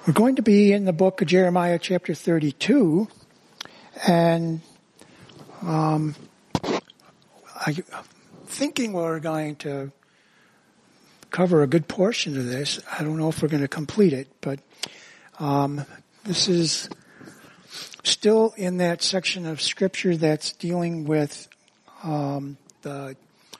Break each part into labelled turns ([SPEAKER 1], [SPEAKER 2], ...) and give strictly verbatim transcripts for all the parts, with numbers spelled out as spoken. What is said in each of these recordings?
[SPEAKER 1] We're going to be in the book of Jeremiah chapter thirty-two, and um, I'm thinking we're going to cover a good portion of this. I don't know if we're going to complete it, but um, this is still in that section of Scripture that's dealing with um, the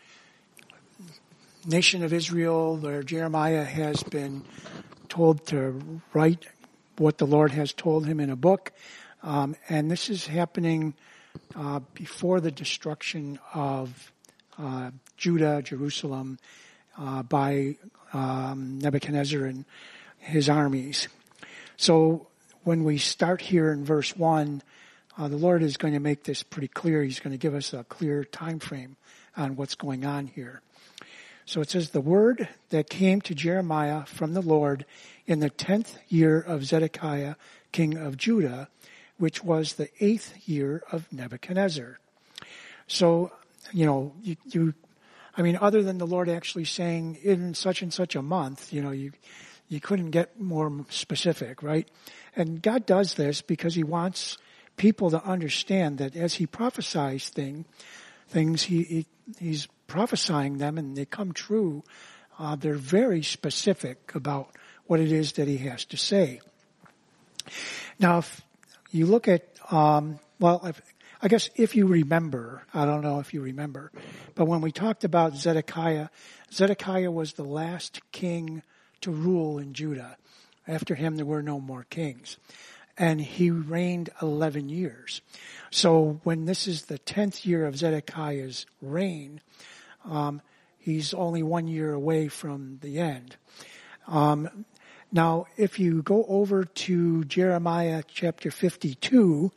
[SPEAKER 1] nation of Israel, where Jeremiah has been told to write what the Lord has told him in a book. Um, and this is happening uh, before the destruction of uh, Judah, Jerusalem, uh, by um, Nebuchadnezzar and his armies. So when we start here in verse one, uh, the Lord is going to make this pretty clear. He's going to give us a clear time frame on what's going on here. So it says, the word that came to Jeremiah from the Lord in the tenth year of Zedekiah, king of Judah, which was the eighth year of Nebuchadnezzar. So, you know, you, you, I mean, other than the Lord actually saying in such and such a month, you know, you, you couldn't get more specific, right? And God does this because he wants people to understand that as he prophesies thing, things, he, he he's prophesying them and they come true. Uh, they're very specific about what it is that he has to say. Now, if you look at, um, well, if, I guess if you remember, I don't know if you remember, but when we talked about Zedekiah, Zedekiah was the last king to rule in Judah. After him, there were no more kings. And he reigned eleven years. So when this is the tenth year of Zedekiah's reign, um, he's only one year away from the end. Um, now, if you go over to Jeremiah chapter fifty-two,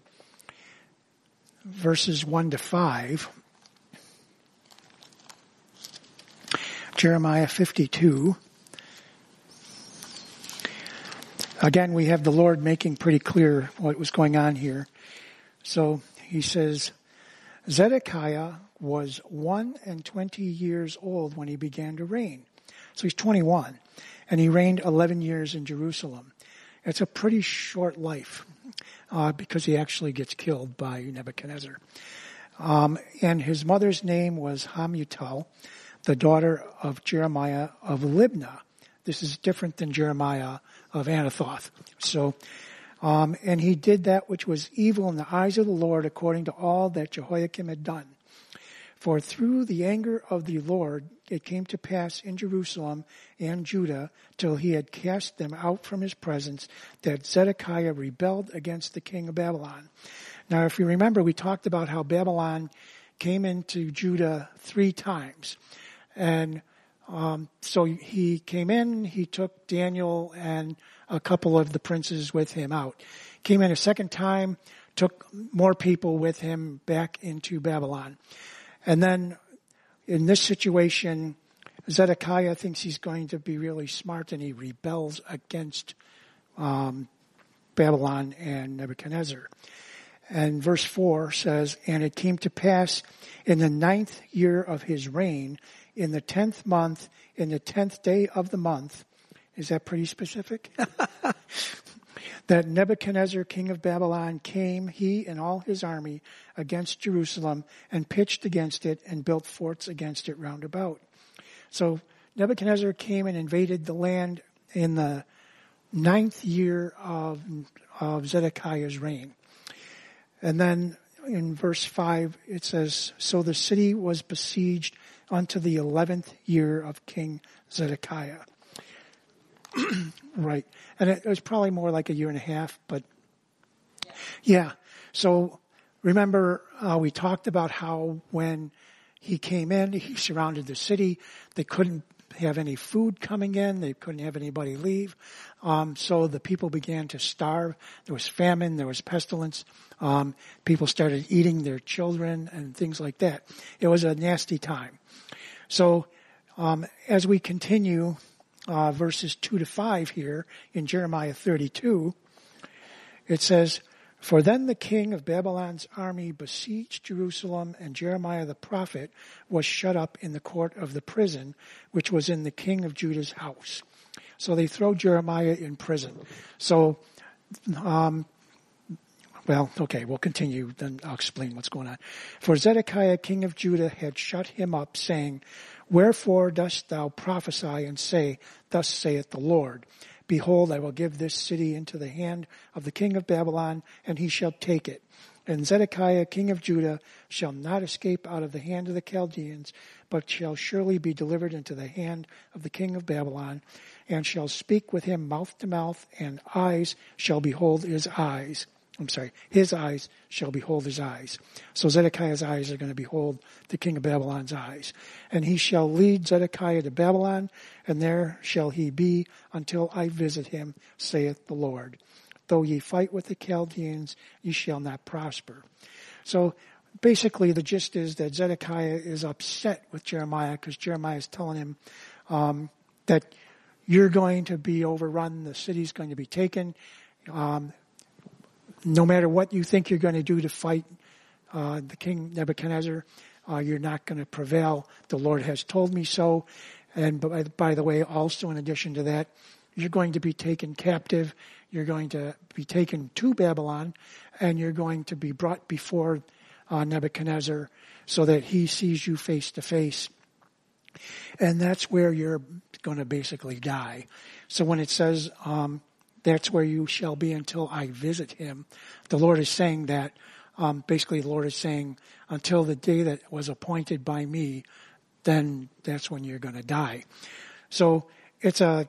[SPEAKER 1] verses one to five, Jeremiah fifty-two, again, we have the Lord making pretty clear what was going on here. So he says, Zedekiah was one and twenty years old when he began to reign. So he's twenty-one, and he reigned eleven years in Jerusalem. It's a pretty short life, uh, because he actually gets killed by Nebuchadnezzar. Um, and his mother's name was Hamutal, the daughter of Jeremiah of Libnah. This is different than Jeremiah of Anathoth. So, um, and he did that which was evil in the eyes of the Lord according to all that Jehoiakim had done. For through the anger of the Lord it came to pass in Jerusalem and Judah till he had cast them out from his presence that Zedekiah rebelled against the king of Babylon. Now if you remember, we talked about how Babylon came into Judah three times. And Um, so he came in, he took Daniel and a couple of the princes with him out. Came in a second time, took more people with him back into Babylon. And then in this situation, Zedekiah thinks he's going to be really smart and he rebels against um, Babylon and Nebuchadnezzar. And verse four says, and it came to pass in the ninth year of his reign, in the tenth month, in the tenth day of the month, is that pretty specific? That Nebuchadnezzar, king of Babylon, came, he and all his army, against Jerusalem and pitched against it and built forts against it round about. So Nebuchadnezzar came and invaded the land in the ninth year of, of Zedekiah's reign. And then in verse five, it says, so the city was besieged unto the eleventh year of King Zedekiah. Right. And it was probably more like a year and a half, but yeah. So remember, uh, we talked about how when he came in, he surrounded the city. They couldn't have any food coming in. They couldn't have anybody leave. Um, so the people began to starve. There was famine. There was pestilence. Um, people started eating their children and things like that. It was a nasty time. So um, as we continue uh, verses two to five here in Jeremiah thirty-two, it says, for then the king of Babylon's army besieged Jerusalem, and Jeremiah the prophet was shut up in the court of the prison, which was in the king of Judah's house. So they throw Jeremiah in prison. So, um, well, okay, we'll continue, then I'll explain what's going on. For Zedekiah, king of Judah, had shut him up, saying, Wherefore dost thou prophesy and say, Thus saith the Lord, Behold, I will give this city into the hand of the king of Babylon, and he shall take it. And Zedekiah, king of Judah, shall not escape out of the hand of the Chaldeans, but shall surely be delivered into the hand of the king of Babylon, and shall speak with him mouth to mouth, and eyes shall behold his eyes. I'm sorry, his eyes shall behold his eyes. So Zedekiah's eyes are going to behold the king of Babylon's eyes. And he shall lead Zedekiah to Babylon, and there shall he be until I visit him, saith the Lord. Though ye fight with the Chaldeans, ye shall not prosper. So basically the gist is that Zedekiah is upset with Jeremiah because Jeremiah is telling him um, that you're going to be overrun, the city's going to be taken. Um, no matter what you think you're going to do to fight uh, the king Nebuchadnezzar, uh, you're not going to prevail. The Lord has told me so. And by, by the way, also in addition to that, you're going to be taken captive. You're going to be taken to Babylon, and you're going to be brought before uh, Nebuchadnezzar so that he sees you face to face. And that's where you're going to basically die. So when it says, um, that's where you shall be until I visit him, the Lord is saying that, um, basically the Lord is saying, until the day that was appointed by me, then that's when you're going to die. So it's a,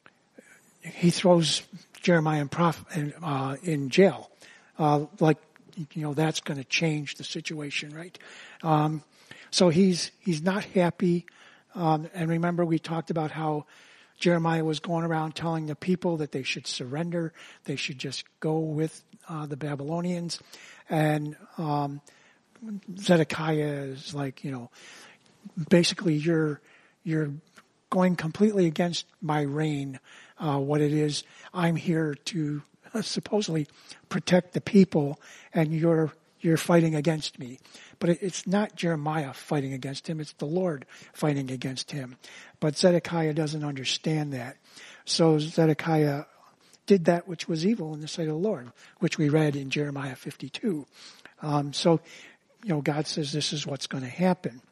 [SPEAKER 1] he throws Jeremiah in, prof, in, uh, in jail. Uh, like, you know, that's going to change the situation, right? Um, so he's, he's not happy. Um, and remember we talked about how Jeremiah was going around telling the people that they should surrender. They should just go with, uh, the Babylonians. And, um, Zedekiah is like, you know, basically you're, you're going completely against my reign, uh, what it is. I'm here to uh, supposedly protect the people, and you're, you're fighting against me. But it, it's not Jeremiah fighting against him, it's the Lord fighting against him. But Zedekiah doesn't understand that. So Zedekiah did that which was evil in the sight of the Lord, which we read in Jeremiah fifty-two. Um, so, you know, God says this is what's going to happen.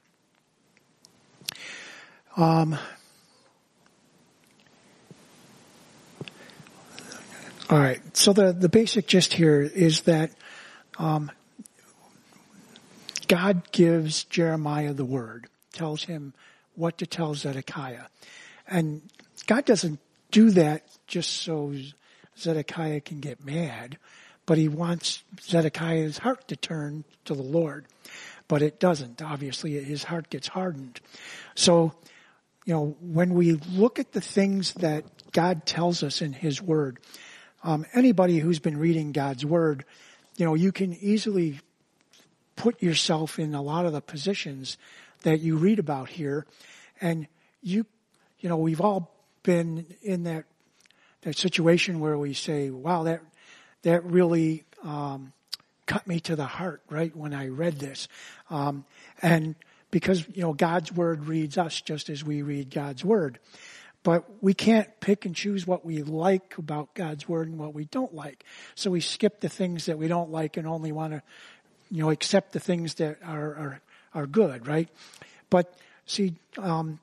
[SPEAKER 1] Um, all right. So the, the basic gist here is that um, God gives Jeremiah the word, tells him what to tell Zedekiah. And God doesn't do that just so Zedekiah can get mad, but he wants Zedekiah's heart to turn to the Lord. But it doesn't. Obviously, his heart gets hardened. So, you know, when we look at the things that God tells us in his word, um, anybody who's been reading God's word, you know, you can easily put yourself in a lot of the positions that you read about here. And you, you know, we've all been in that, that situation where we say, wow, that, that really, um, cut me to the heart, right, when I read this. Um, and because, you know, God's word reads us just as we read God's word. But we can't pick and choose what we like about God's word and what we don't like. So we skip the things that we don't like and only want to, you know, accept the things that are, are, are good, right? But see, um,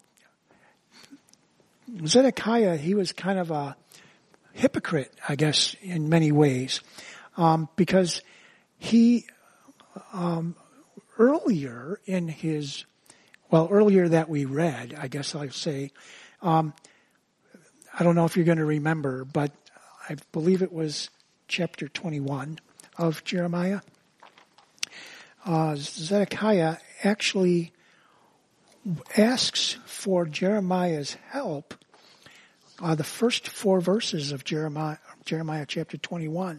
[SPEAKER 1] Zedekiah, he was kind of a hypocrite, I guess, in many ways, um, because he, um, earlier in his, well, earlier that we read, I guess I'll say, um, I don't know if you're going to remember, but I believe it was chapter twenty-one of Jeremiah. Uh, Zedekiah actually asks for Jeremiah's help. Uh, the first four verses of Jeremiah, Jeremiah chapter twenty-one.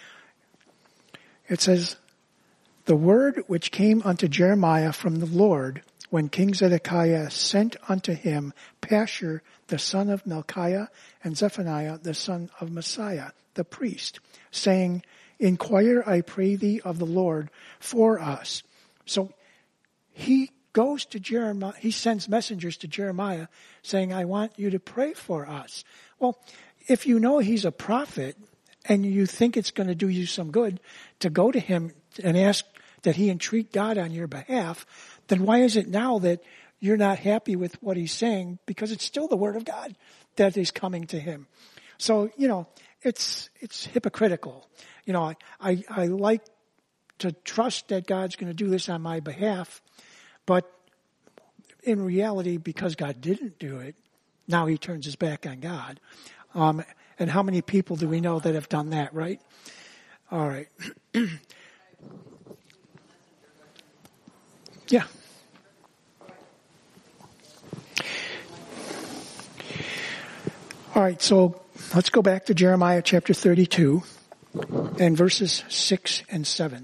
[SPEAKER 1] It says, "The word which came unto Jeremiah from the Lord, when King Zedekiah sent unto him Pashur the son of Melchiah and Zephaniah the son of Messiah, the priest, saying, Inquire, I pray thee, of the Lord for us." So he goes to Jeremiah, he sends messengers to Jeremiah saying, I want you to pray for us. Well, if you know he's a prophet and you think it's going to do you some good to go to him and ask that he entreat God on your behalf, then why is it now that you're not happy with what he's saying? Because it's still the word of God that is coming to him. So, you know, it's it's hypocritical. You know, I, I, I like to trust that God's going to do this on my behalf, but in reality, because God didn't do it, now he turns his back on God. Um, and how many people do we know that have done that, right? All right. Yeah. All right, so let's go back to Jeremiah chapter thirty-two and verses six and seven.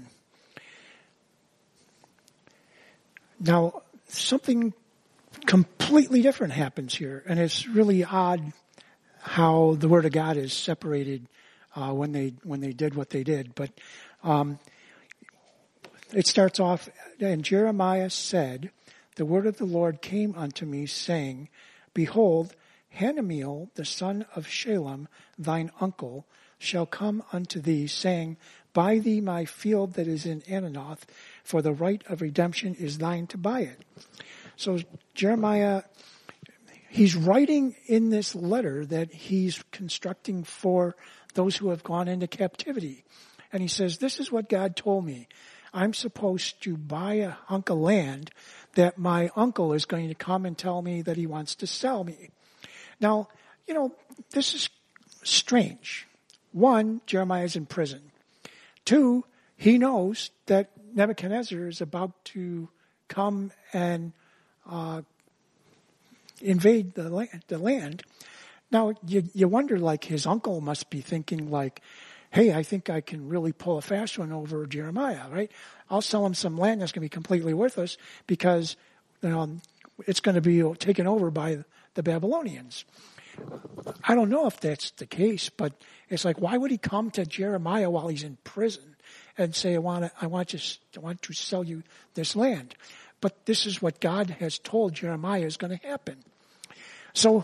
[SPEAKER 1] Now, something completely different happens here, and it's really odd how the Word of God is separated uh, when they when they did what they did. But um, it starts off, and Jeremiah said, the word of the Lord came unto me, saying, Behold, Hanameel, the son of Shalem, thine uncle, shall come unto thee, saying, Buy thee my field that is in Ananoth, for the right of redemption is thine to buy it. So Jeremiah, he's writing in this letter that he's constructing for those who have gone into captivity. And he says, this is what God told me. I'm supposed to buy a hunk of land that my uncle is going to come and tell me that he wants to sell me. Now, you know, this is strange. One, Jeremiah is in prison. Two, he knows that Nebuchadnezzar is about to come and uh, invade the land, the land. Now, you, you wonder, like, his uncle must be thinking, like, hey, I think I can really pull a fast one over Jeremiah, right? I'll sell him some land that's going to be completely worthless because, you know, it's going to be taken over by the Babylonians. I don't know if that's the case, but it's like, why would he come to Jeremiah while he's in prison and say, I want to, I want to, I want to sell you this land? But this is what God has told Jeremiah is going to happen. So,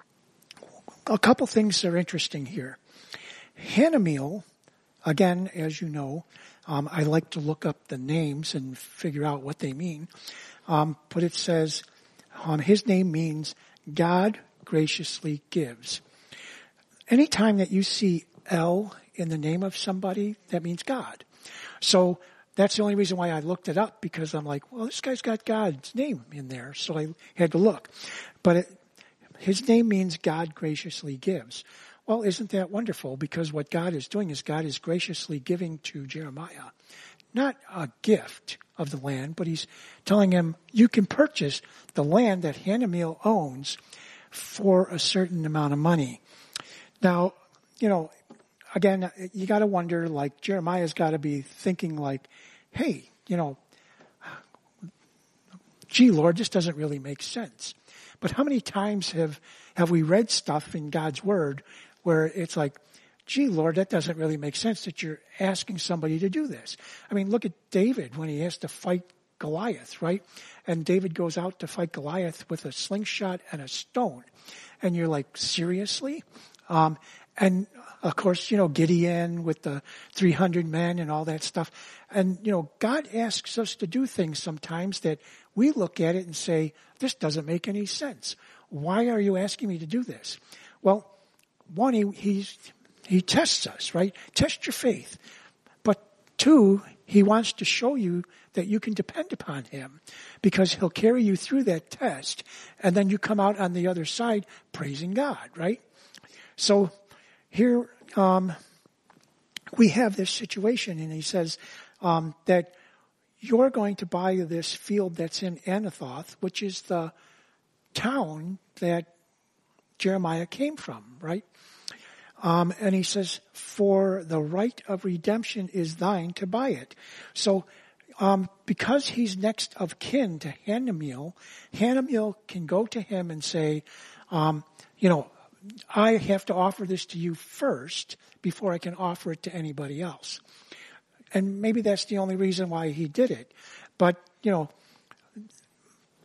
[SPEAKER 1] a couple things are interesting here. Hanameel, again, as you know, um, I like to look up the names and figure out what they mean. Um, but it says, um, his name means God graciously gives. Anytime that you see El in the name of somebody, that means God. So that's the only reason why I looked it up, because I'm like, well, this guy's got God's name in there. So I had to look. But it, his name means God graciously gives. Well, isn't that wonderful? Because what God is doing is God is graciously giving to Jeremiah not a gift of the land, but he's telling him, you can purchase the land that Hanameel owns for a certain amount of money. Now, you know, again, you got to wonder, like, Jeremiah's got to be thinking like, hey, you know, gee, Lord, this doesn't really make sense. But how many times have, have we read stuff in God's Word where it's like, gee, Lord, that doesn't really make sense that you're asking somebody to do this. I mean, look at David when he has to fight Goliath, right? And David goes out to fight Goliath with a slingshot and a stone. And you're like, seriously? Um, and of course, you know, Gideon with the three hundred men and all that stuff. And, you know, God asks us to do things sometimes that we look at it and say, this doesn't make any sense. Why are you asking me to do this? Well, one, he, he's, he tests us, right? Test your faith. But two, he wants to show you that you can depend upon him, because he'll carry you through that test, and then you come out on the other side praising God, right? So here um, we have this situation, and he says um, that you're going to buy this field that's in Anathoth, which is the town that Jeremiah came from, right? Um, and he says, for the right of redemption is thine to buy it. So, um, because he's next of kin to Hanameel, Hanameel can go to him and say, um, you know, I have to offer this to you first before I can offer it to anybody else. And maybe that's the only reason why he did it. But, you know,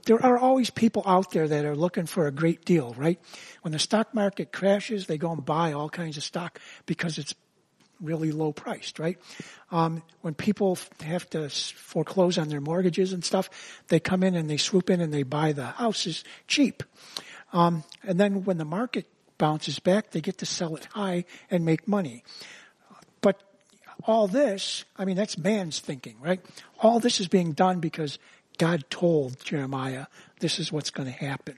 [SPEAKER 1] there are always people out there that are looking for a great deal, right? When the stock market crashes, they go and buy all kinds of stock because it's really low priced, right? Um, when people have to foreclose on their mortgages and stuff, they come in and they swoop in and they buy the houses cheap. Um, and then when the market bounces back, they get to sell it high and make money. But all this, I mean, that's man's thinking, right? All this is being done because God told Jeremiah this is what's going to happen.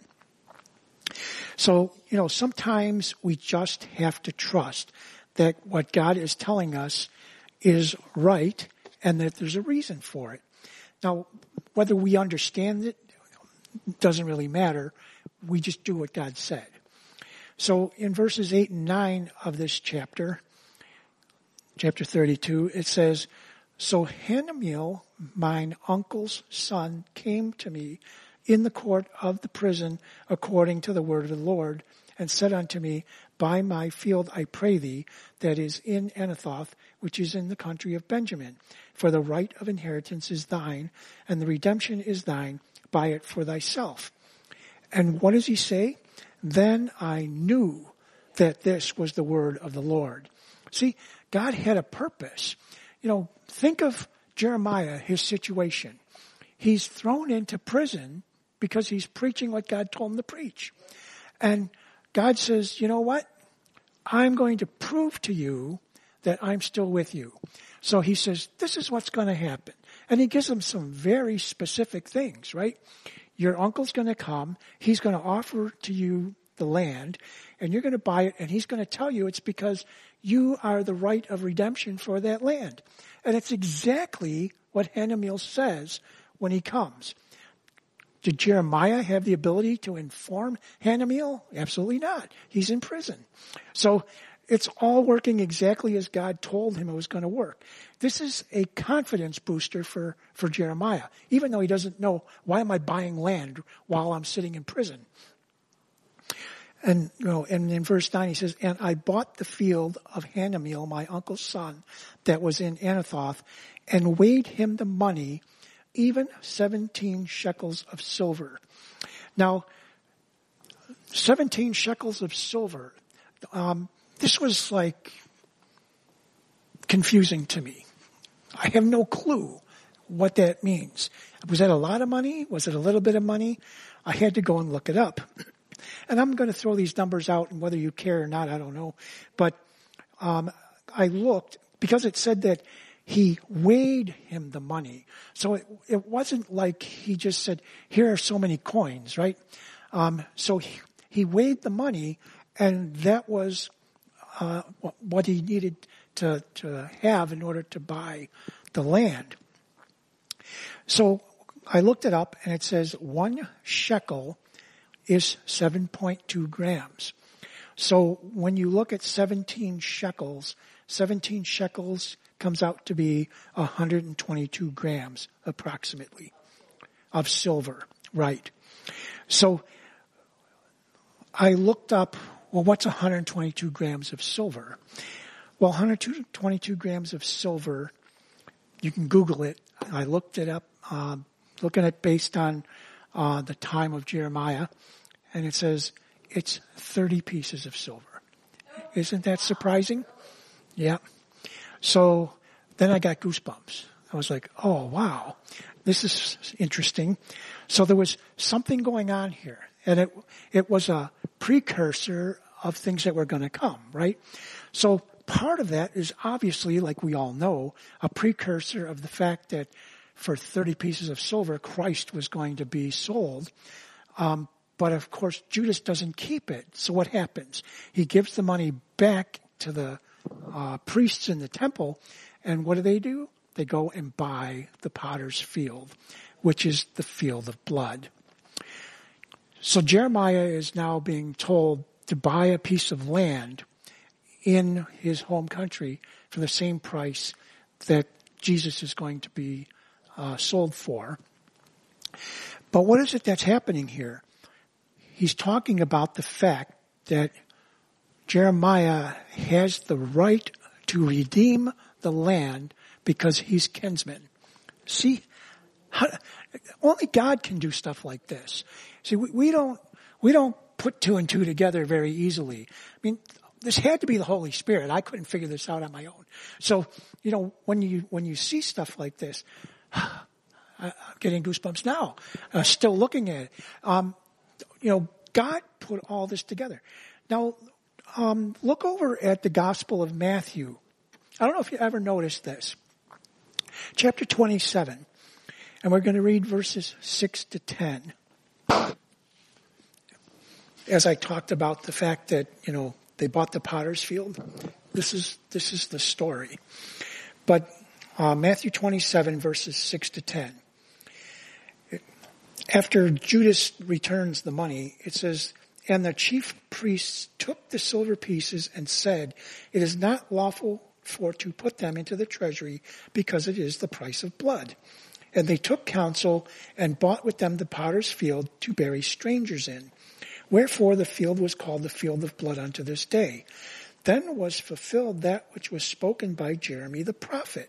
[SPEAKER 1] So, you know, sometimes we just have to trust that what God is telling us is right and that there's a reason for it. Now, whether we understand it doesn't really matter. We just do what God said. So in verses eight and nine of this chapter, chapter thirty-two, it says, "So Hanameel, mine uncle's son, came to me in the court of the prison according to the word of the Lord, and said unto me, Buy my field, I pray thee, that is in Anathoth, which is in the country of Benjamin. For the right of inheritance is thine, and the redemption is thine. Buy it for thyself." And what does he say? Then I knew that this was the word of the Lord. See, God had a purpose. You know, think of Jeremiah, his situation. He's thrown into prison because he's preaching what God told him to preach. And God says, you know what? I'm going to prove to you that I'm still with you. So he says, this is what's going to happen. And he gives them some very specific things, right? Your uncle's going to come. He's going to offer to you the land, and you're going to buy it, and he's going to tell you it's because you are the right of redemption for that land. And it's exactly what Hanameel says when he comes. Did Jeremiah have the ability to inform Hanameel? Absolutely not. He's in prison. So it's all working exactly as God told him it was going to work. This is a confidence booster for, for Jeremiah, even though he doesn't know, why am I buying land while I'm sitting in prison? And, you know, and in verse nine he says, "And I bought the field of Hanameel, my uncle's son, that was in Anathoth, and weighed him the money, even seventeen shekels of silver." Now, seventeen shekels of silver, um, this was like confusing to me. I have no clue what that means. Was that a lot of money? Was it a little bit of money? I had to go and look it up. And I'm going to throw these numbers out, and whether you care or not, I don't know. But um, I looked, because it said that he weighed him the money. So it, it wasn't like he just said, here are so many coins, right? Um, so he, he weighed the money, and that was uh, what he needed to, to have in order to buy the land. So I looked it up, and it says one shekel is seven point two grams. So when you look at seventeen shekels, seventeen shekels comes out to be one hundred twenty-two grams approximately of silver, right? So I looked up, well, what's one hundred twenty-two grams of silver? Well, one hundred twenty-two grams of silver, you can Google it. I looked it up, uh, looking at based on uh, the time of Jeremiah, and it says it's thirty pieces of silver. Isn't that surprising? Yeah. So then I got goosebumps. I was like, oh, wow, this is interesting. So there was something going on here, and it it was a precursor of things that were going to come, right? So part of that is obviously, like we all know, a precursor of the fact that for thirty pieces of silver, Christ was going to be sold. Um, but of course, Judas doesn't keep it. So what happens? He gives the money back to the uh, priests in the temple, and what do they do? They go and buy the potter's field, which is the field of blood. So Jeremiah is now being told to buy a piece of land in his home country for the same price that Jesus is going to be uh, sold for. But what is it that's happening here? He's talking about the fact that Jeremiah has the right to redeem the land because he's kinsman. See How, only God can do stuff like this. See, we, we don't, we don't put two and two together very easily. I mean, this had to be the Holy Spirit. I couldn't figure this out on my own. So, you know, when you, when you see stuff like this, I'm getting goosebumps now, uh, still looking at it. Um, you know, God put all this together. Now, um, look over at the Gospel of Matthew. I don't know if you ever noticed this. Chapter twenty-seven. And we're going to read verses six to ten. As I talked about the fact that, you know, they bought the potter's field. This is, this is the story. But, uh, Matthew twenty-seven verses six to ten. After Judas returns the money, it says, and the chief priests took the silver pieces and said, it is not lawful for to put them into the treasury because it is the price of blood. And they took counsel and bought with them the potter's field to bury strangers in. Wherefore the field was called the field of blood unto this day. Then was fulfilled that which was spoken by Jeremy the prophet,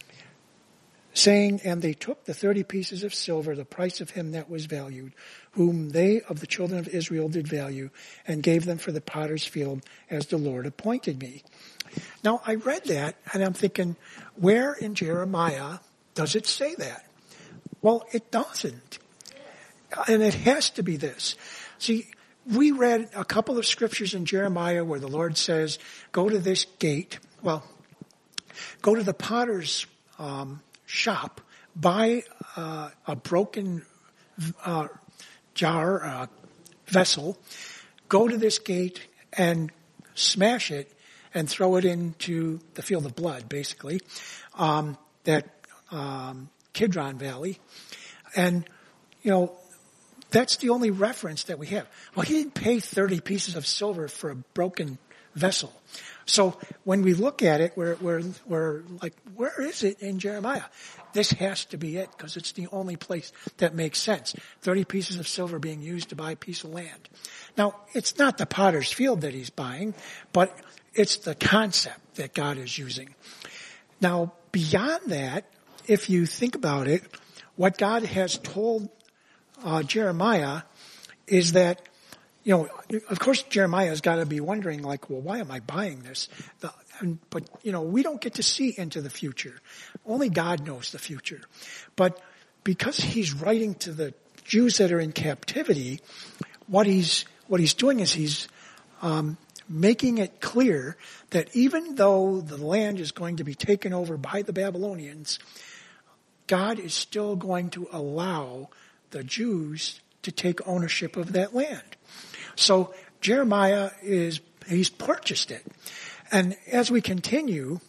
[SPEAKER 1] saying, and they took the thirty pieces of silver, the price of him that was valued, whom they of the children of Israel did value, and gave them for the potter's field as the Lord appointed me. Now, I read that, and I'm thinking, where in Jeremiah does it say that? Well, it doesn't. And it has to be this. See, we read a couple of scriptures in Jeremiah where the Lord says, go to this gate. Well, go to the potter's um, shop, buy uh, a broken uh, jar, uh, vessel, go to this gate and smash it and throw it into the field of blood, basically, um, that um, Kidron Valley. And, you know, that's the only reference that we have. Well, he didn't pay thirty pieces of silver for a broken vessel. So when we look at it, we're, we're, we're like, where is it in Jeremiah? This has to be it because it's the only place that makes sense. thirty pieces of silver being used to buy a piece of land. Now, it's not the potter's field that he's buying, but it's the concept that God is using. Now, beyond that, if you think about it, what God has told uh, Jeremiah is that, you know, of course, Jeremiah's got to be wondering, like, well, why am I buying this? The, and, but, you know, we don't get to see into the future. Only God knows the future. But because he's writing to the Jews that are in captivity, what he's what he's doing is he's um, making it clear that even though the land is going to be taken over by the Babylonians, God is still going to allow the Jews to take ownership of that land. So Jeremiah is, he's purchased it. And as we continue,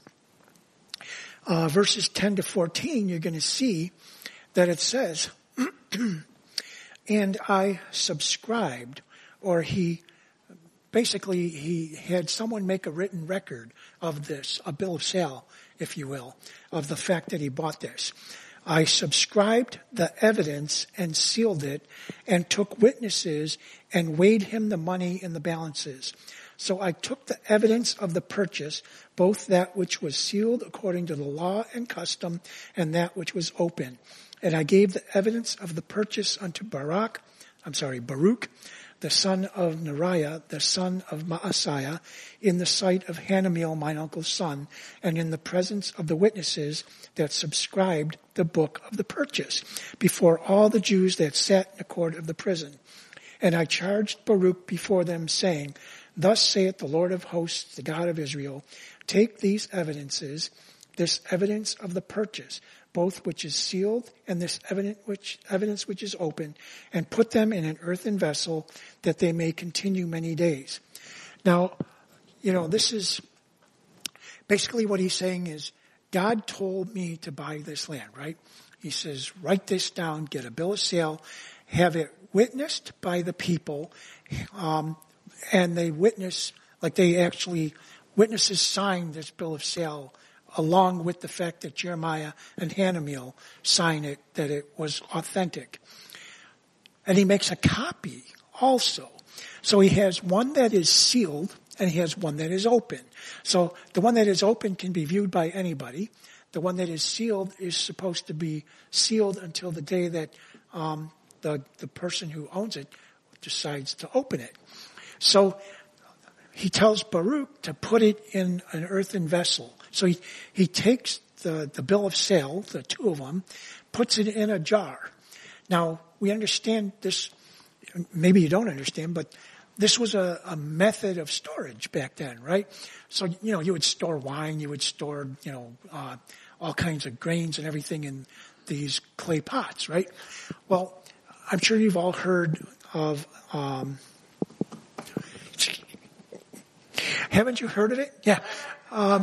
[SPEAKER 1] uh, verses ten to fourteen, you're going to see that it says, and I subscribed, or he, basically he had someone make a written record of this, a bill of sale, if you will, of the fact that he bought this. I subscribed the evidence and sealed it and took witnesses and weighed him the money in the balances. So I took the evidence of the purchase, both that which was sealed according to the law and custom and that which was open. And I gave the evidence of the purchase unto Baruch, I'm sorry, Baruch, the son of Neriah, the son of Maaseiah, in the sight of Hanamiel, mine uncle's son, and in the presence of the witnesses that subscribed the book of the purchase, before all the Jews that sat in the court of the prison. And I charged Baruch before them, saying, Thus saith the Lord of hosts, the God of Israel, take these evidences, this evidence of the purchase, both which is sealed and this evidence which, evidence which is open, and put them in an earthen vessel that they may continue many days. Now, you know, this is basically what he's saying is, God told me to buy this land, right? He says, write this down, get a bill of sale, have it witnessed by the people, um, and they witness, like they actually, witnesses signed this bill of sale along with the fact that Jeremiah and Hanamiel sign it, that it was authentic. And he makes a copy also. So he has one that is sealed and he has one that is open. So the one that is open can be viewed by anybody. The one that is sealed is supposed to be sealed until the day that um, the the person who owns it decides to open it. So he tells Baruch to put it in an earthen vessel. So he, he takes the, the bill of sale, the two of them, puts it in a jar. Now, we understand this, maybe you don't understand, but this was a, a method of storage back then, right? So, you know, you would store wine, you would store, you know, uh, all kinds of grains and everything in these clay pots, right? Well, I'm sure you've all heard of, um, haven't you heard of it? Yeah. Um,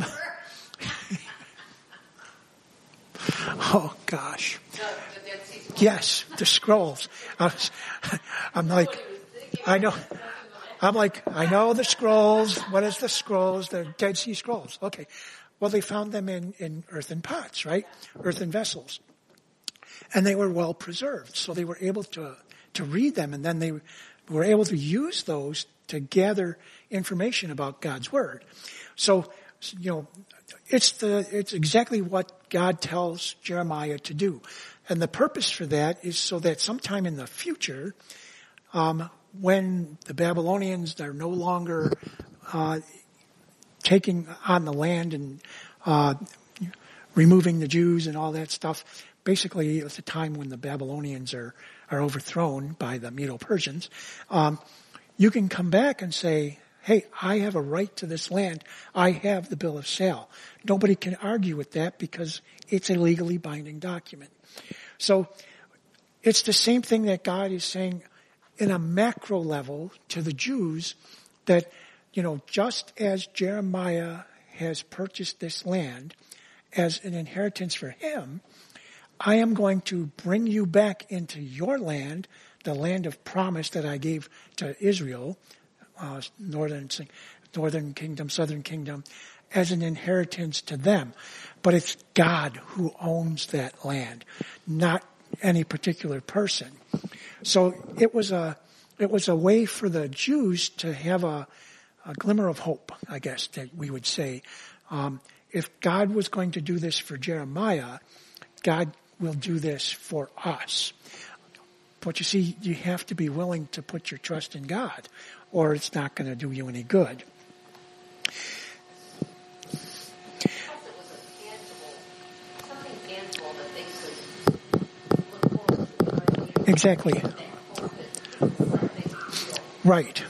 [SPEAKER 1] oh gosh. Yes, the scrolls. I was, I'm like, I know. I'm like, I know the scrolls. What is the scrolls? The Dead Sea Scrolls. Okay. Well, they found them in, in earthen pots, right? Earthen vessels. And they were well preserved. So they were able to, to read them, and then they were able to use those to gather information about God's Word. So, you know, it's the, it's exactly what God tells Jeremiah to do. And the purpose for that is so that sometime in the future, um, when the Babylonians are no longer, uh, taking on the land and, uh, removing the Jews and all that stuff, basically it's a time when the Babylonians are, are overthrown by the Medo-Persians, um, you can come back and say, hey, I have a right to this land. I have the bill of sale. Nobody can argue with that because it's a legally binding document. So it's the same thing that God is saying in a macro level to the Jews that, you know, just as Jeremiah has purchased this land as an inheritance for him, I am going to bring you back into your land, the land of promise that I gave to Israel, uh, northern, northern kingdom, southern kingdom, as an inheritance to them. But it's God who owns that land, not any particular person. So it was a, it was a way for the Jews to have a, a glimmer of hope, I guess, that we would say. Um, if God was going to do this for Jeremiah, God will do this for us. But you see, you have to be willing to put your trust in God, or it's not going to do you any good. Exactly. Right.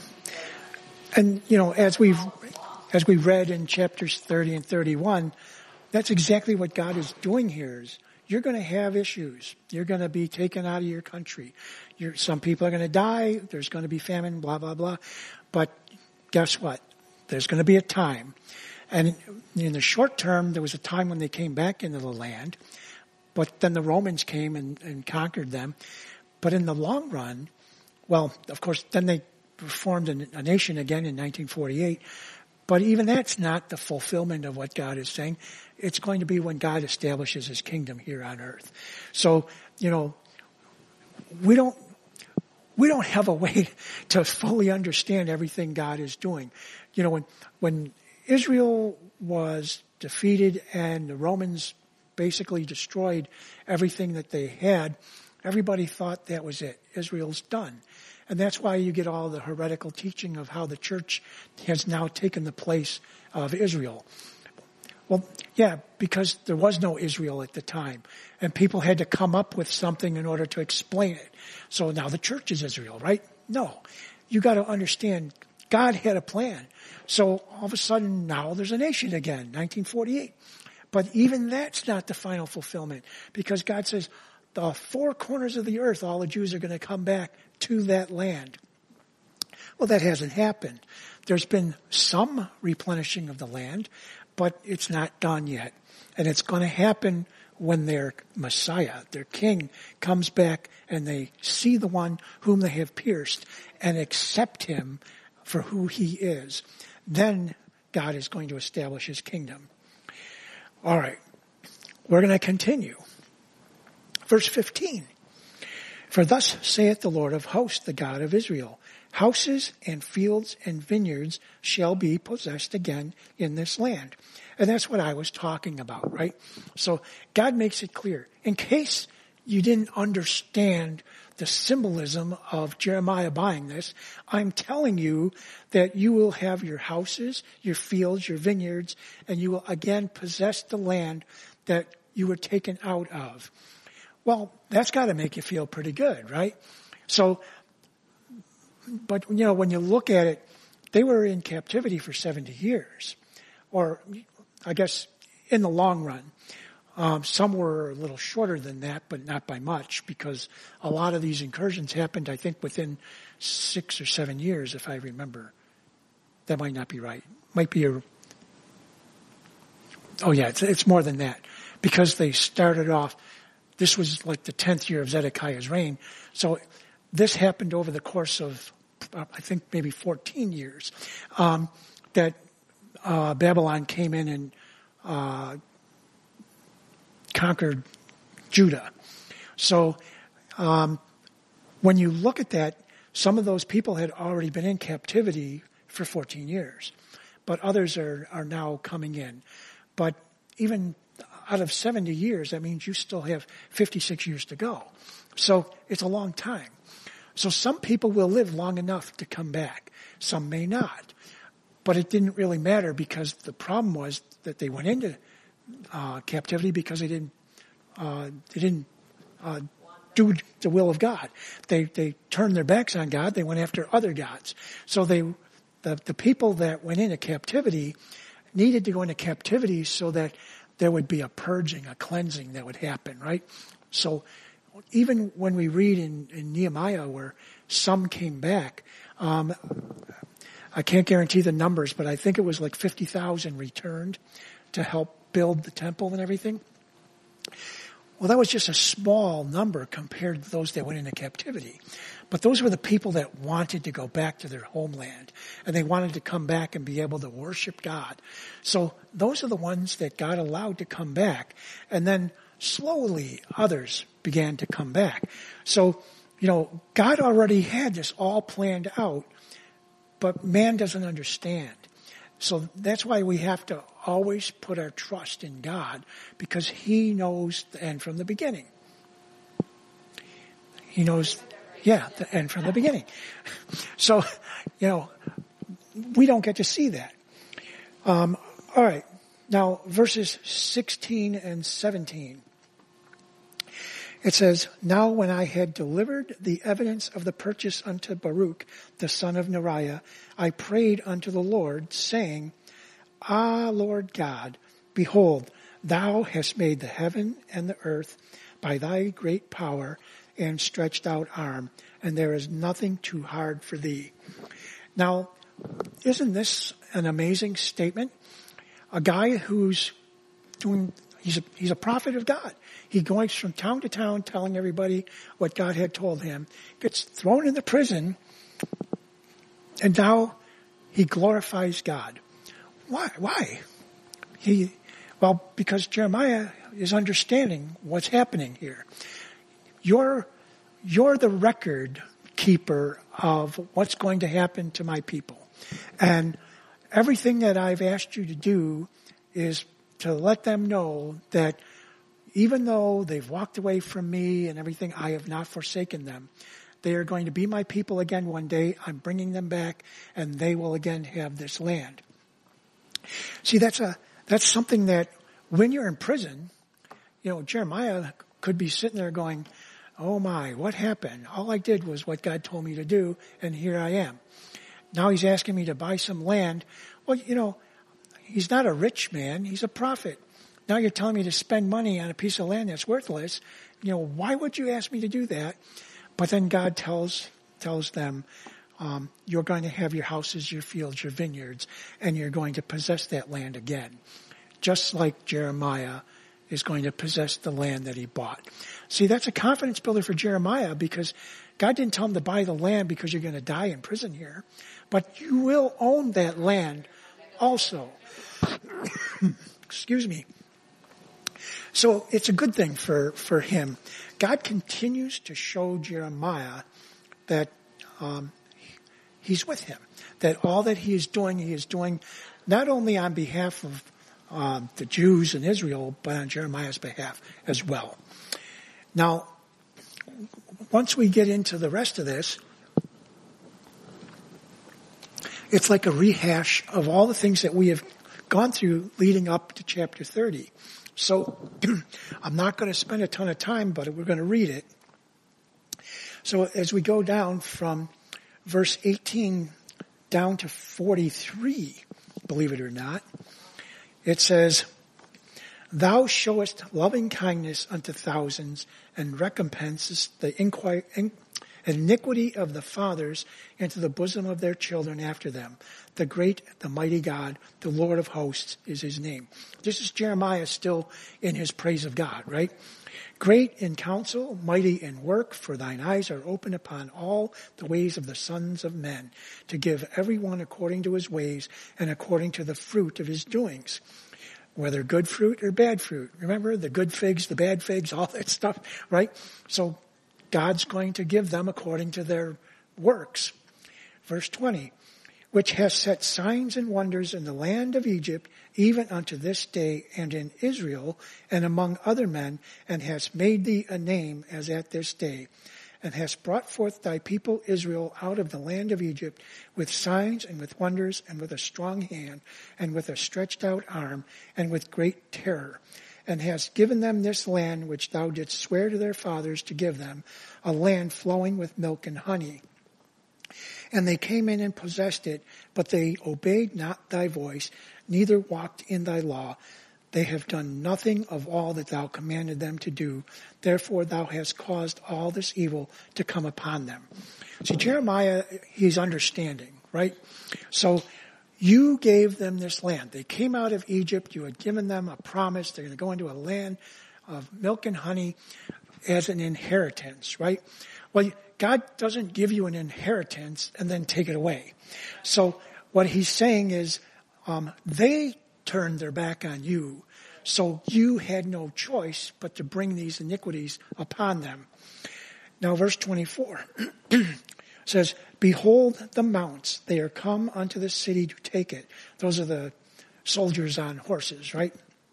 [SPEAKER 1] And, you know, as we've, as we read in chapters thirty and thirty-one, that's exactly what God is doing here. Is you're going to have issues. You're going to be taken out of your country. You're, some people are going to die. There's going to be famine, blah, blah, blah. But guess what? There's going to be a time. And in the short term, there was a time when they came back into the land. But then the Romans came and, and conquered them. But in the long run, well, of course, then they formed a, a nation again in nineteen forty-eight. But even that's not the fulfillment of what God is saying. It's going to be when God establishes his kingdom here on earth. So, you know, we don't, we don't have a way to fully understand everything God is doing. You know, when, when Israel was defeated and the Romans basically destroyed everything that they had, everybody thought that was it. Israel's done. And that's why you get all the heretical teaching of how the church has now taken the place of Israel. Well, yeah, because there was no Israel at the time. And people had to come up with something in order to explain it. So now the church is Israel, right? No. You got to understand, God had a plan. So all of a sudden now there's a nation again, nineteen forty-eight. But even that's not the final fulfillment, because God says, the four corners of the earth, all the Jews are going to come back to that land. Well, that hasn't happened. There's been some replenishing of the land, but it's not done yet. And it's going to happen when their Messiah, their King, comes back and they see the one whom they have pierced and accept him for who he is. Then God is going to establish his kingdom. All right. We're going to continue. Verse fifteen. For thus saith the Lord of hosts, the God of Israel, Houses and fields and vineyards shall be possessed again in this land. And that's what I was talking about, right? So God makes it clear. In case you didn't understand the symbolism of Jeremiah buying this, I'm telling you that you will have your houses, your fields, your vineyards, and you will again possess the land that you were taken out of. Well, that's got to make you feel pretty good, right? So, but you know, when you look at it, they were in captivity for seventy years, or I guess in the long run. Um, some were a little shorter than that, but not by much, because a lot of these incursions happened, I think, within six or seven years, if I remember. That might not be right. Might be a... Oh, yeah, it's, it's more than that. Because they started off... This was like the tenth year of Zedekiah's reign. So this happened over the course of, uh, I think, maybe fourteen years. Um, that uh, Babylon came in and... Uh, conquered Judah. So um, when you look at that, some of those people had already been in captivity for fourteen years, but others are, are now coming in. But even out of seventy years, that means you still have fifty-six years to go. So it's a long time. So some people will live long enough to come back. Some may not. But it didn't really matter, because the problem was that they went into Uh, captivity because they didn't uh, they didn't uh, do the will of God. They they turned their backs on God. They went after other gods. So they the the people that went into captivity needed to go into captivity so that there would be a purging, a cleansing that would happen, right? So even when we read in, in Nehemiah where some came back, um, I can't guarantee the numbers, but I think it was like fifty thousand returned to help build the temple and everything. Well, that was just a small number compared to those that went into captivity. But those were the people that wanted to go back to their homeland, and they wanted to come back and be able to worship God. So those are the ones that God allowed to come back. And then slowly others began to come back. So, you know, God already had this all planned out, but man doesn't understand. So that's why we have to always put our trust in God, because He knows the end from the beginning. He knows, yeah, the end from the beginning. So, you know, we don't get to see that. Um, all right. Now, verses sixteen and seventeen. It says, "Now when I had delivered the evidence of the purchase unto Baruch, the son of Neriah, I prayed unto the Lord, saying, Ah, Lord God, behold, thou hast made the heaven and the earth by thy great power and stretched out arm, and there is nothing too hard for thee." Now, isn't this an amazing statement? A guy who's doing, he's a, he's a prophet of God. He goes from town to town telling everybody what God had told him, gets thrown into prison, and now he glorifies God. Why? Why? He, well, because Jeremiah is understanding what's happening here. You're, you're the record keeper of what's going to happen to my people. And everything that I've asked you to do is to let them know that even though they've walked away from me and everything, I have not forsaken them. They are going to be my people again one day. I'm bringing them back, and they will again have this land. See, that's a that's something that when you're in prison, you know, Jeremiah could be sitting there going, oh my, what happened? All I did was what God told me to do, and here I am. Now he's asking me to buy some land. Well, you know, he's not a rich man. He's a prophet. Now you're telling me to spend money on a piece of land that's worthless. You know, why would you ask me to do that? But then God tells tells them, um, you're going to have your houses, your fields, your vineyards, and you're going to possess that land again. Just like Jeremiah is going to possess the land that he bought. See, that's a confidence builder for Jeremiah, because God didn't tell him to buy the land because you're going to die in prison here. But you will own that land also. Excuse me. So it's a good thing for, for him. God continues to show Jeremiah that um, he's with him. That all that he is doing, he is doing not only on behalf of uh, the Jews in Israel, but on Jeremiah's behalf as well. Now, once we get into the rest of this, it's like a rehash of all the things that we have gone through leading up to chapter thirty. So I'm not going to spend a ton of time, but we're going to read it. So as we go down from verse eighteen down to forty-three, believe it or not, it says, "Thou showest loving kindness unto thousands, and recompensest the inqui- in- iniquity of the fathers into the bosom of their children after them. The great, the mighty God, the Lord of hosts is his name." This is Jeremiah still in his praise of God, right? "Great in counsel, mighty in work, for thine eyes are open upon all the ways of the sons of men, to give every one according to his ways and according to the fruit of his doings." Whether good fruit or bad fruit. Remember the good figs, the bad figs, all that stuff, right? So God's going to give them according to their works. Verse twenty, "Which has set signs and wonders in the land of Egypt, even unto this day, and in Israel, and among other men, and has made thee a name as at this day, and hast brought forth thy people Israel out of the land of Egypt with signs and with wonders and with a strong hand and with a stretched out arm and with great terror, and hast given them this land which thou didst swear to their fathers to give them, a land flowing with milk and honey. And they came in and possessed it, but they obeyed not thy voice, neither walked in thy law. They have done nothing of all that thou commanded them to do. Therefore thou hast caused all this evil to come upon them." See, Jeremiah, he's understanding, right? So you gave them this land. They came out of Egypt. You had given them a promise. They're going to go into a land of milk and honey as an inheritance, right? Well, God doesn't give you an inheritance and then take it away. So what he's saying is, um, they turned their back on you. So you had no choice but to bring these iniquities upon them. Now verse twenty-four says, "Behold the mounts, they are come unto the city to take it." Those are the soldiers on horses, right?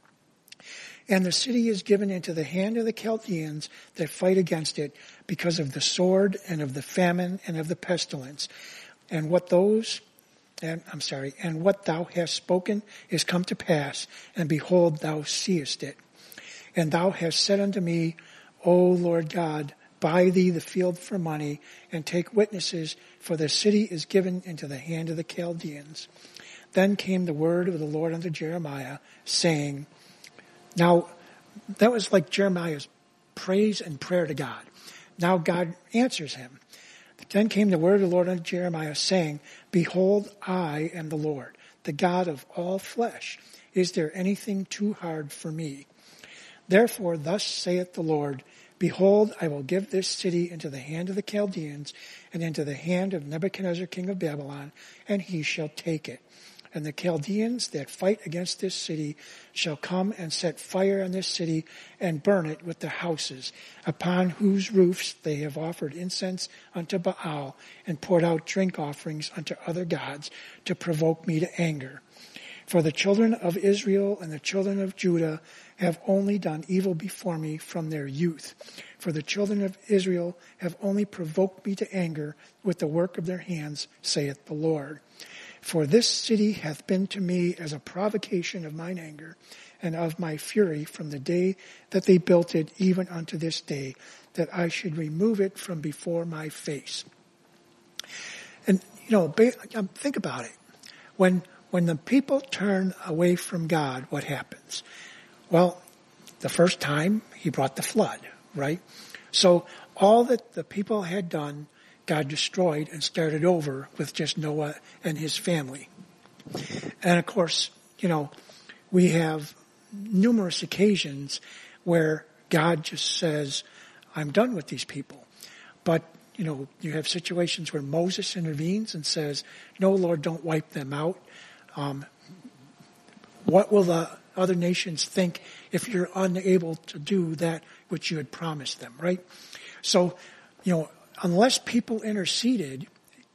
[SPEAKER 1] "And the city is given into the hand of the Chaldeans that fight against it because of the sword and of the famine and of the pestilence. And what those And I'm sorry, and what thou hast spoken is come to pass, and behold, thou seest it. And thou hast said unto me, O Lord God, buy thee the field for money, and take witnesses, for the city is given into the hand of the Chaldeans. Then came the word of the Lord unto Jeremiah, saying," now that was like Jeremiah's praise and prayer to God. Now God answers him. "Then came the word of the Lord unto Jeremiah, saying, Behold, I am the Lord, the God of all flesh. Is there anything too hard for me? Therefore, thus saith the Lord, Behold, I will give this city into the hand of the Chaldeans, and into the hand of Nebuchadnezzar king of Babylon, and he shall take it. And the Chaldeans that fight against this city shall come and set fire on this city and burn it with the houses, upon whose roofs they have offered incense unto Baal and poured out drink offerings unto other gods to provoke me to anger. For the children of Israel and the children of Judah have only done evil before me from their youth. For the children of Israel have only provoked me to anger with the work of their hands, saith the Lord. For this city hath been to me as a provocation of mine anger and of my fury from the day that they built it even unto this day, that I should remove it from before my face." And, you know, think about it. When, when the people turn away from God, what happens? Well, the first time he brought the flood, right? So all that the people had done, God destroyed and started over with just Noah and his family. And of course, you know, we have numerous occasions where God just says, I'm done with these people. But, you know, you have situations where Moses intervenes and says, no, Lord, don't wipe them out. Um, what will the other nations think if you're unable to do that which you had promised them, right? So, you know, unless people interceded,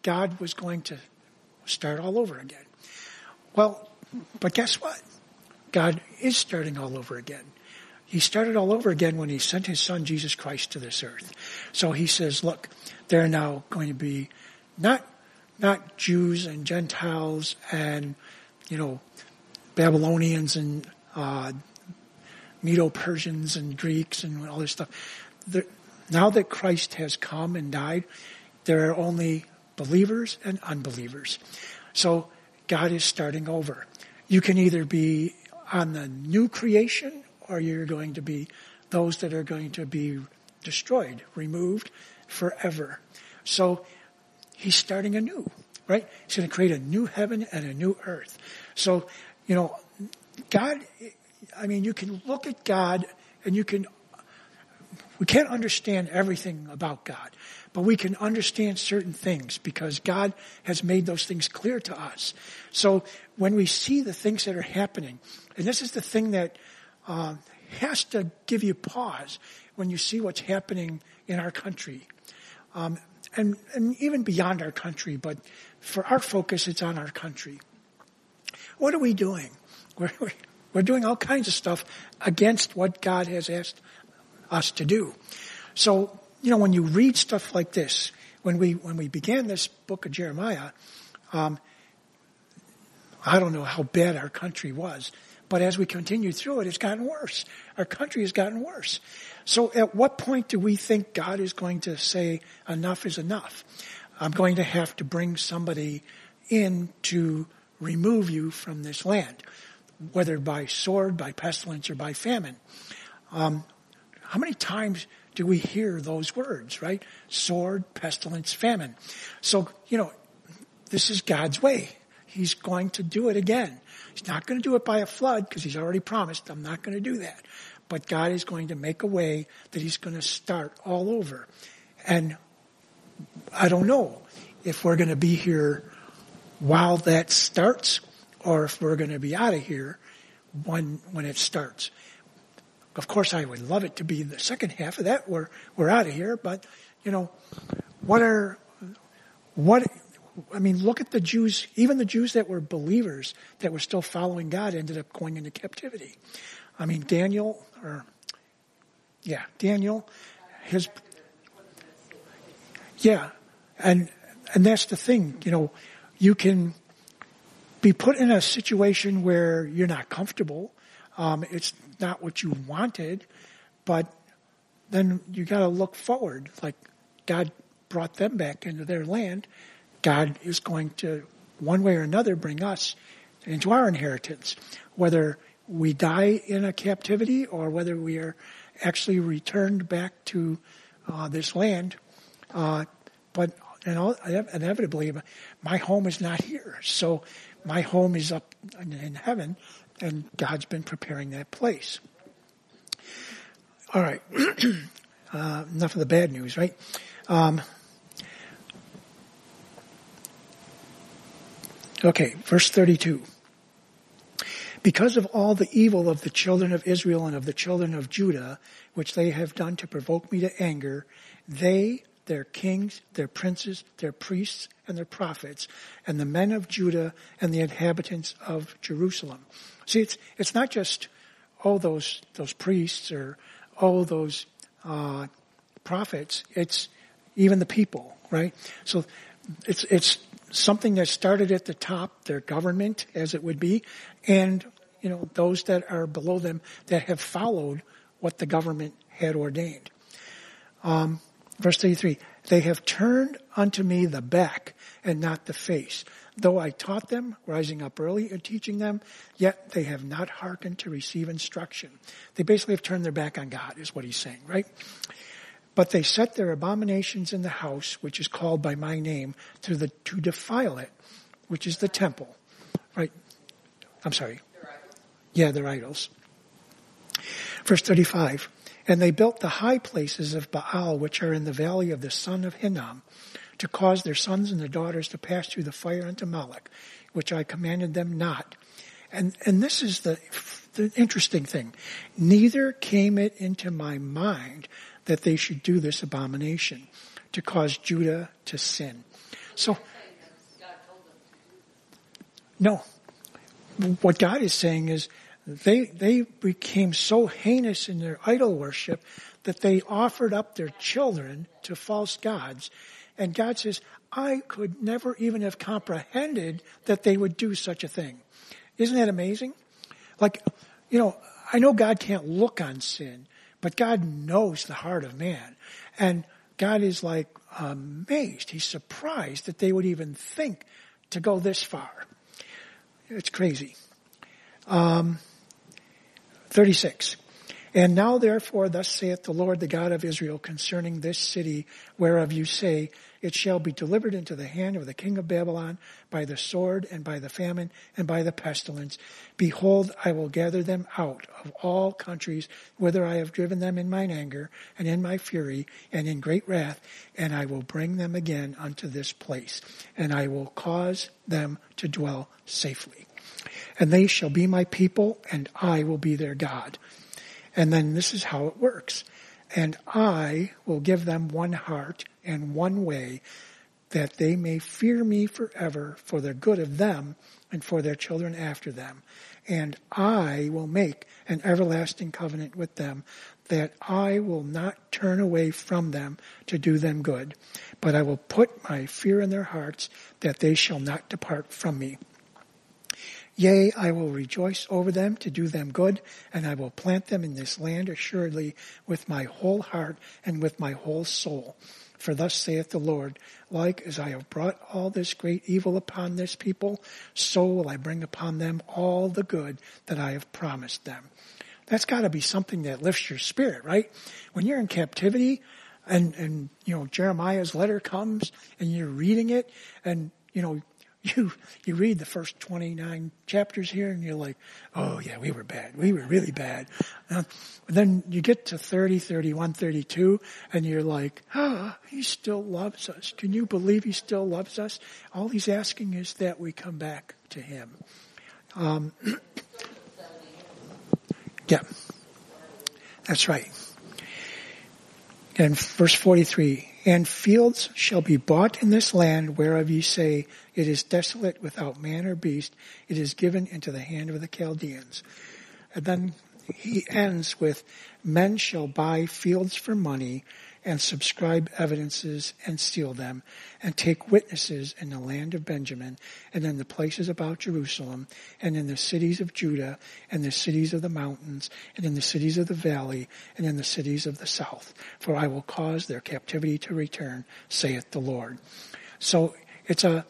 [SPEAKER 1] God was going to start all over again. Well, but guess what? God is starting all over again. He started all over again when he sent his son, Jesus Christ, to this earth. So he says, look, there are now going to be not, not Jews and Gentiles and, you know, Babylonians and, uh, Medo-Persians and Greeks and all this stuff. The, now that Christ has come and died, there are only believers and unbelievers. So God is starting over. You can either be on the new creation or you're going to be those that are going to be destroyed, removed forever. So he's starting anew, right? He's going to create a new heaven and a new earth. So, you know, God, I mean, you can look at God and you can, we can't understand everything about God, but we can understand certain things because God has made those things clear to us. So when we see the things that are happening, and this is the thing that uh, has to give you pause when you see what's happening in our country, um, and, and even beyond our country, but for our focus, it's on our country. What are we doing? We're, we're doing all kinds of stuff against what God has asked us to do. So, you know, when you read stuff like this, when we when we began this book of Jeremiah, um, I don't know how bad our country was, but as we continue through it, it's gotten worse. Our country has gotten worse. So at what point do we think God is going to say enough is enough? I'm going to have to bring somebody in to remove you from this land, whether by sword, by pestilence, or by famine. Um, how many times do we hear those words, right? Sword, pestilence, famine. So, you know, this is God's way. He's going to do it again. He's not going to do it by a flood because he's already promised, I'm not going to do that. But God is going to make a way that he's going to start all over. And I don't know if we're going to be here while that starts or if we're going to be out of here when when it starts. Of course, I would love it to be the second half of that. We're we're out of here, but you know, what are what? I mean, look at the Jews. Even the Jews that were believers that were still following God ended up going into captivity. I mean, Daniel, or yeah, Daniel, his yeah, and and that's the thing. You know, you can be put in a situation where you're not comfortable. Um, it's not what you wanted, but then you got to look forward. Like God brought them back into their land. God is going to, one way or another, bring us into our inheritance, whether we die in a captivity or whether we are actually returned back to uh, this land. Uh, but you know, inevitably, my home is not here. So my home is up in heaven, and God's been preparing that place. All right. uh, enough of the bad news, right? Um, okay, verse thirty-two. Because of all the evil of the children of Israel and of the children of Judah, which they have done to provoke me to anger, they, their kings, their princes, their priests, and their prophets, and the men of Judah and the inhabitants of Jerusalem. See, it's it's not just, oh, those those priests or, oh, those uh, prophets. It's even the people, right? So it's it's something that started at the top, their government, as it would be, and, you know, those that are below them that have followed what the government had ordained. Um, verse thirty-three, they have turned unto me the back and not the face. Though I taught them, rising up early and teaching them, yet they have not hearkened to receive instruction. They basically have turned their back on God, is what he's saying, right? But they set their abominations in the house, which is called by my name, to the to defile it, which is the temple, right? I'm sorry. Yeah, they're idols. Verse thirty-five, and they built the high places of Baal, which are in the valley of the son of Hinnom, to cause their sons and their daughters to pass through the fire unto Moloch, which I commanded them not. And and this is the, the interesting thing. Neither came it into my mind that they should do this abomination, to cause Judah to sin. So, no. What God is saying is they they became so heinous in their idol worship that they offered up their children to false gods. And God says, I could never even have comprehended that they would do such a thing. Isn't that amazing? Like, you know, I know God can't look on sin, but God knows the heart of man. And God is like amazed. He's surprised that they would even think to go this far. It's crazy. Um, thirty-six. And now therefore, thus saith the Lord, the God of Israel, concerning this city, whereof you say, it shall be delivered into the hand of the king of Babylon by the sword and by the famine and by the pestilence. Behold, I will gather them out of all countries whither I have driven them in mine anger and in my fury and in great wrath, and I will bring them again unto this place, and I will cause them to dwell safely. And they shall be my people, and I will be their God. And then this is how it works. And I will give them one heart and one way, that they may fear me forever for the good of them and for their children after them. And I will make an everlasting covenant with them, that I will not turn away from them to do them good, but I will put my fear in their hearts, that they shall not depart from me. Yea, I will rejoice over them to do them good, and I will plant them in this land assuredly with my whole heart and with my whole soul. For thus saith the Lord, like as I have brought all this great evil upon this people, so will I bring upon them all the good that I have promised them. That's got to be something that lifts your spirit, right? When you're in captivity and, and, you know, Jeremiah's letter comes and you're reading it and, you know, You you read the first twenty-nine chapters here and you're like, oh yeah, we were bad. We were really bad. Uh, then you get to thirty, thirty-one, thirty-two and you're like, ah, oh, he still loves us. Can you believe he still loves us? All he's asking is that we come back to him. Um, yeah, that's right. And verse forty-three, and fields shall be bought in this land whereof ye say, it is desolate without man or beast. It is given into the hand of the Chaldeans. And then he ends with, men shall buy fields for money and subscribe evidences and seal them and take witnesses in the land of Benjamin and in the places about Jerusalem and in the cities of Judah and the cities of the mountains and in the cities of the valley and in the cities of the south. For I will cause their captivity to return, saith the Lord. So it's a,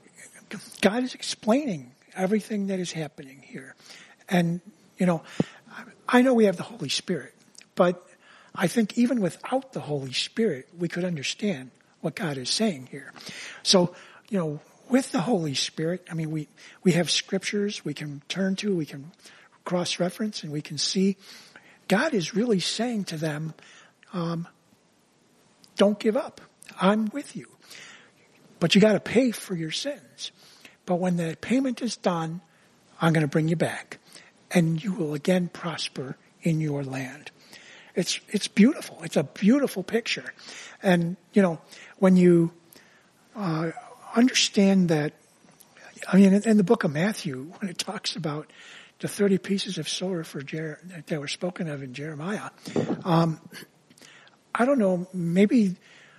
[SPEAKER 1] God is explaining everything that is happening here. And, you know, I know we have the Holy Spirit, but I think even without the Holy Spirit, we could understand what God is saying here. So, you know, with the Holy Spirit, I mean, we, we have scriptures we can turn to, we can cross-reference, and we can see God is really saying to them, um, don't give up. I'm with you. But you got to pay for your sins. But when the payment is done, I'm going to bring you back. And you will again prosper in your land. It's it's beautiful. It's a beautiful picture. And, you know, when you uh, understand that, I mean, in the book of Matthew, when it talks about the thirty pieces of silver for Jer- that were spoken of in Jeremiah, um, I don't know, maybe,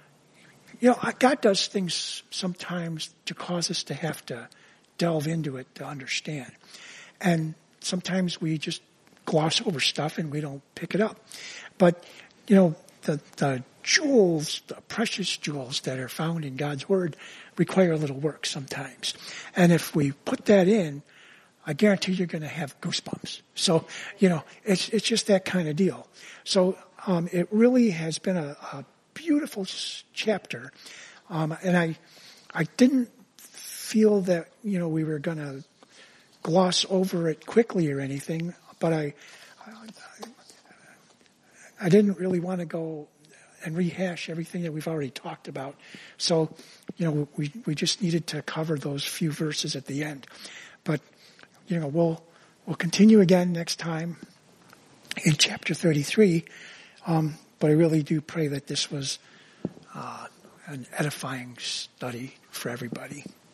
[SPEAKER 1] you know, God does things sometimes to cause us to have to delve into it to understand. And sometimes we just gloss over stuff and we don't pick it up. But, you know, the, the jewels, the precious jewels that are found in God's Word require a little work sometimes. And if we put that in, I guarantee you're going to have goosebumps. So, you know, it's it's just that kind of deal. So um, it really has been a, a beautiful chapter. Um, and I I didn't feel that, you know, we were going to gloss over it quickly or anything, but I, I, I didn't really want to go and rehash everything that we've already talked about. So, you know, we, we just needed to cover those few verses at the end. But, you know, we'll, we'll continue again next time in chapter thirty-three. Um, but I really do pray that this was, uh, an edifying study for everybody.